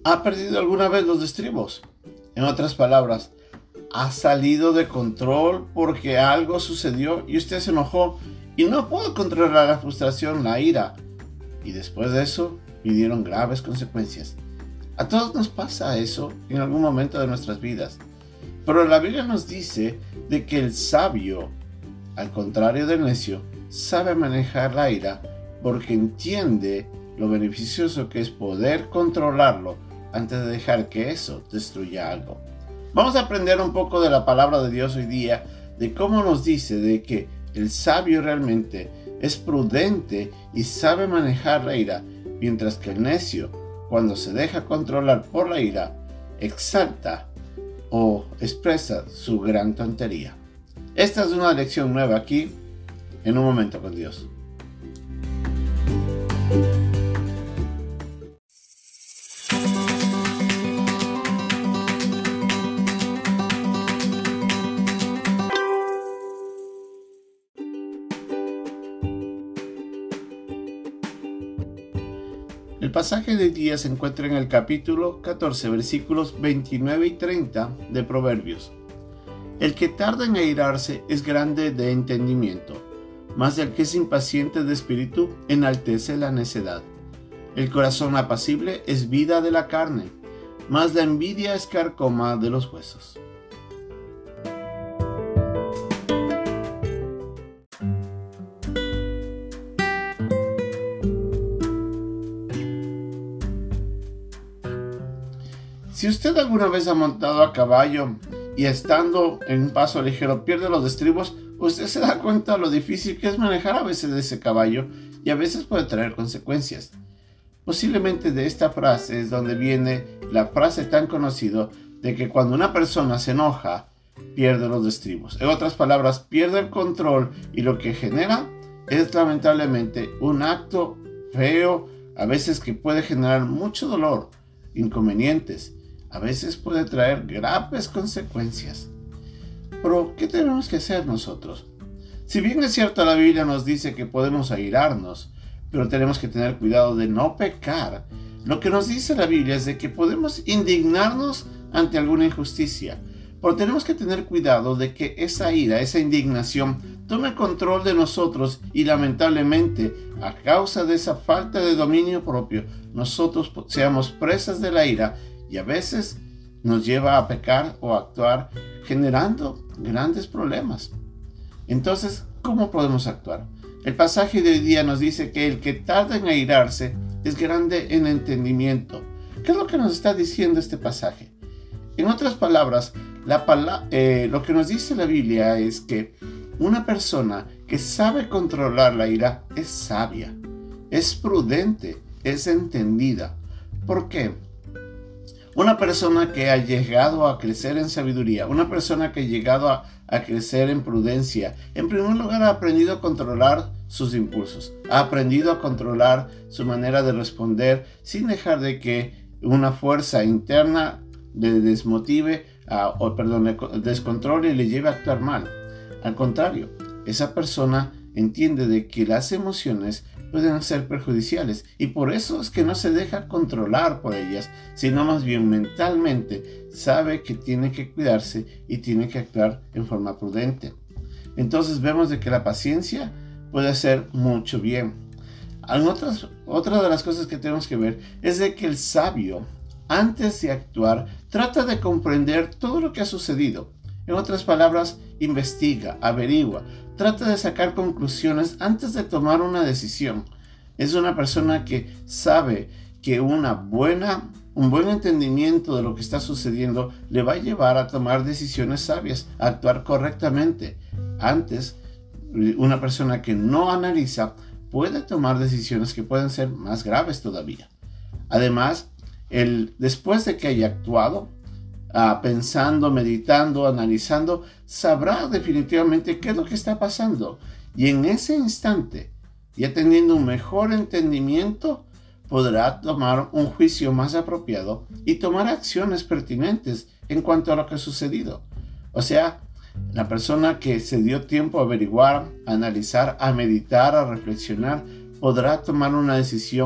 ¿Ha perdido alguna vez los estribos? En otras palabras, ¿ha salido de control porque algo sucedió y usted se enojó y no pudo controlar la frustración, la ira? Y después de eso vinieron graves consecuencias. A todos nos pasa eso en algún momento de nuestras vidas. Pero la Biblia nos dice de que el sabio, al contrario del necio, sabe manejar la ira porque entiende lo beneficioso que es poder controlarlo antes de dejar que eso destruya algo. Vamos a aprender un poco de la palabra de Dios hoy día, de cómo nos dice de que el sabio realmente es prudente y sabe manejar la ira, mientras que el necio, cuando se deja controlar por la ira, exalta o expresa su gran tontería. Esta es una lección nueva aquí, en Un Momento con Dios. El pasaje de hoy día se encuentra en el capítulo 14, versículos 29 y 30 de Proverbios. El que tarda en airarse es grande de entendimiento, mas el que es impaciente de espíritu enaltece la necedad. El corazón apacible es vida de la carne, mas la envidia es carcoma de los huesos. Si usted alguna vez ha montado a caballo y estando en un paso ligero pierde los estribos, usted se da cuenta de lo difícil que es manejar a veces ese caballo y a veces puede traer consecuencias. Posiblemente de esta frase es donde viene la frase tan conocida de que cuando una persona se enoja, pierde los estribos. En otras palabras, pierde el control y lo que genera es lamentablemente un acto feo, a veces que puede generar mucho dolor, inconvenientes. A veces puede traer graves consecuencias. Pero, ¿qué tenemos que hacer nosotros? Si bien es cierto, la Biblia nos dice que podemos airarnos, pero tenemos que tener cuidado de no pecar. Lo que nos dice la Biblia es de que podemos indignarnos ante alguna injusticia, pero tenemos que tener cuidado de que esa ira, esa indignación, tome control de nosotros y lamentablemente, a causa de esa falta de dominio propio, nosotros seamos presas de la ira y a veces nos lleva a pecar o a actuar generando grandes problemas. Entonces, ¿cómo podemos actuar? El pasaje de hoy día nos dice que el que tarda en airarse es grande en entendimiento. ¿Qué es lo que nos está diciendo este pasaje? En otras palabras, lo que nos dice la Biblia es que una persona que sabe controlar la ira es sabia, es prudente, es entendida. ¿Por qué? Una persona que ha llegado a crecer en sabiduría, una persona que ha llegado a crecer en prudencia, en primer lugar ha aprendido a controlar sus impulsos, ha aprendido a controlar su manera de responder sin dejar de que una fuerza interna le desmotive, le descontrole y le lleve a actuar mal. Al contrario, esa persona entiende de que las emociones pueden ser perjudiciales y por eso es que no se deja controlar por ellas, sino más bien mentalmente sabe que tiene que cuidarse y tiene que actuar en forma prudente. Entonces vemos de que la paciencia puede hacer mucho bien. Otra de las cosas que tenemos que ver es de que el sabio, antes de actuar, trata de comprender todo lo que ha sucedido. En otras palabras, investiga, averigua, trata de sacar conclusiones antes de tomar una decisión. Es una persona que sabe que un buen entendimiento de lo que está sucediendo le va a llevar a tomar decisiones sabias, a actuar correctamente. Antes, una persona que no analiza puede tomar decisiones que pueden ser más graves todavía. Además, después de que haya actuado, pensando, meditando, analizando, sabrá definitivamente qué es lo que está pasando. Y en ese instante, ya teniendo un mejor entendimiento, podrá tomar un juicio más apropiado y tomar acciones pertinentes en cuanto a lo que ha sucedido. O sea, la persona que se dio tiempo a averiguar, a analizar, a meditar, a reflexionar, podrá tomar una decisión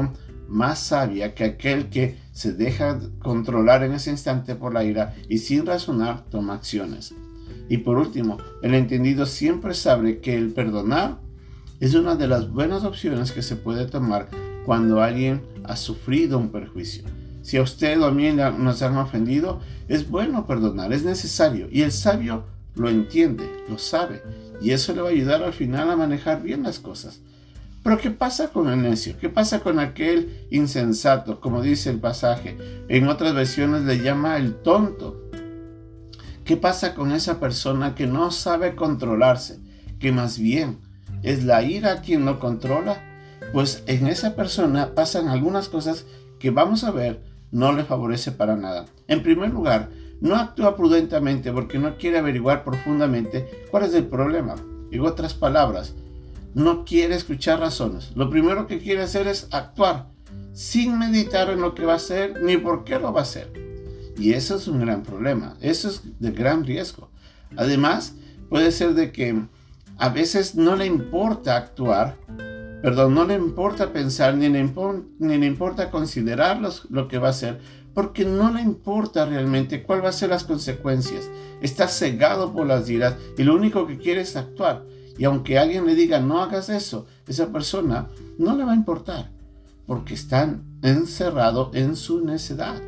más sabia que aquel que se deja controlar en ese instante por la ira y sin razonar toma acciones. Y por último, el entendido siempre sabe que el perdonar es una de las buenas opciones que se puede tomar cuando alguien ha sufrido un perjuicio. Si a usted o a mí nos han ofendido, es bueno perdonar, es necesario. Y el sabio lo entiende, lo sabe. Y eso le va a ayudar al final a manejar bien las cosas. Pero ¿qué pasa con el necio? ¿Qué pasa con aquel insensato? Como dice el pasaje. En otras versiones le llama el tonto. ¿Qué pasa con esa persona que no sabe controlarse? Que más bien es la ira quien lo controla. Pues en esa persona pasan algunas cosas que vamos a ver no le favorece para nada. En primer lugar, no actúa prudentemente porque no quiere averiguar profundamente cuál es el problema. En otras palabras, no quiere escuchar razones. Lo primero que quiere hacer es actuar sin meditar en lo que va a hacer ni por qué lo va a hacer. Y eso es un gran problema. Eso es de gran riesgo. Además, puede ser de que a veces no le importa actuar, no le importa pensar, ni le importa considerar lo que va a hacer, porque no le importa realmente cuál va a ser las consecuencias. Está cegado por las iras y lo único que quiere es actuar. Y aunque alguien le diga no hagas eso, esa persona no le va a importar, porque está encerrado en su necedad.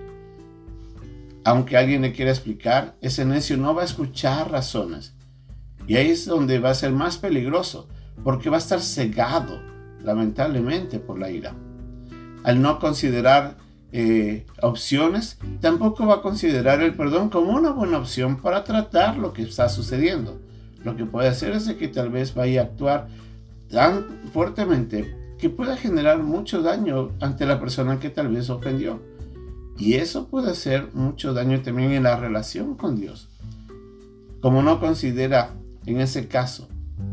Aunque alguien le quiera explicar, ese necio no va a escuchar razones. Y ahí es donde va a ser más peligroso, porque va a estar cegado, lamentablemente, por la ira. Al no considerar opciones, tampoco va a considerar el perdón como una buena opción para tratar lo que está sucediendo. Lo que puede hacer es que tal vez vaya a actuar tan fuertemente que pueda generar mucho daño ante la persona que tal vez ofendió. Y eso puede hacer mucho daño también en la relación con Dios. Como no considera en ese caso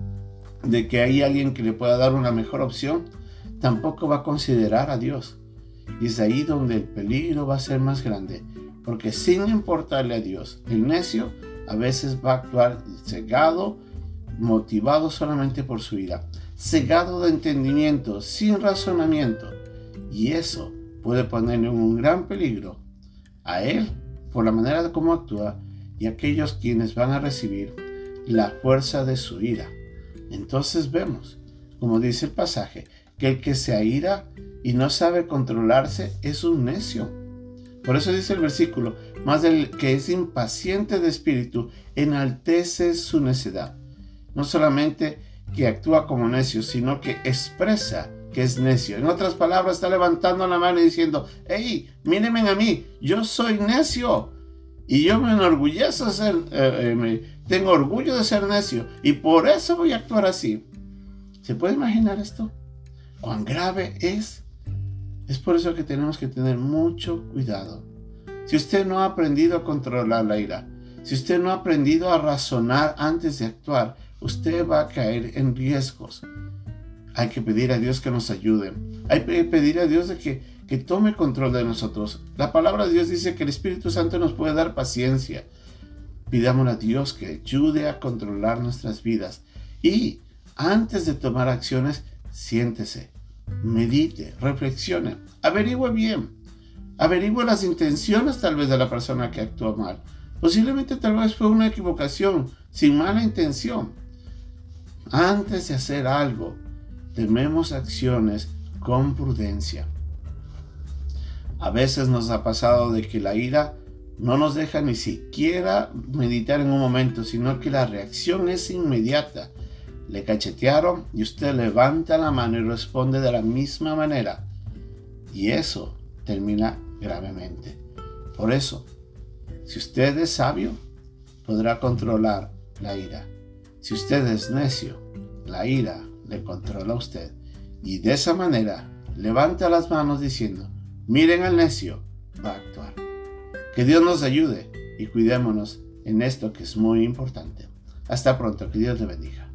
de que hay alguien que le pueda dar una mejor opción, tampoco va a considerar a Dios. Y es ahí donde el peligro va a ser más grande, porque sin importarle a Dios, el necio a veces va a actuar cegado, motivado solamente por su ira, cegado de entendimiento, sin razonamiento. Y eso puede ponerle en un gran peligro a él por la manera de cómo actúa y a aquellos quienes van a recibir la fuerza de su ira. Entonces vemos, como dice el pasaje, que el que se aira y no sabe controlarse es un necio. Por eso dice el versículo, más del que es impaciente de espíritu, enaltece su necedad. No solamente que actúa como necio, sino que expresa que es necio. En otras palabras, está levantando la mano y diciendo, hey, mírenme a mí, yo soy necio. Y yo me enorgullezco de ser, tengo orgullo de ser necio. Y por eso voy a actuar así. ¿Se puede imaginar esto? ¿Cuán grave es? Es por eso que tenemos que tener mucho cuidado. Si usted no ha aprendido a controlar la ira, si usted no ha aprendido a razonar antes de actuar, usted va a caer en riesgos. Hay que pedir a Dios que nos ayude. Hay que pedir a Dios de que tome control de nosotros. La palabra de Dios dice que el Espíritu Santo nos puede dar paciencia. Pidámosle a Dios que ayude a controlar nuestras vidas. Y antes de tomar acciones, siéntese, medite, reflexione, averigüe bien. Averigüe las intenciones tal vez de la persona que actuó mal. Posiblemente tal vez fue una equivocación, sin mala intención. Antes de hacer algo, tomemos acciones con prudencia. A veces nos ha pasado de que la ira no nos deja ni siquiera meditar en un momento, sino que la reacción es inmediata. Le cachetearon y usted levanta la mano y responde de la misma manera. Y eso termina gravemente. Por eso, si usted es sabio, podrá controlar la ira. Si usted es necio, la ira le controla a usted. Y de esa manera, levanta las manos diciendo, miren al necio, va a actuar. Que Dios nos ayude y cuidémonos en esto que es muy importante. Hasta pronto, que Dios le bendiga.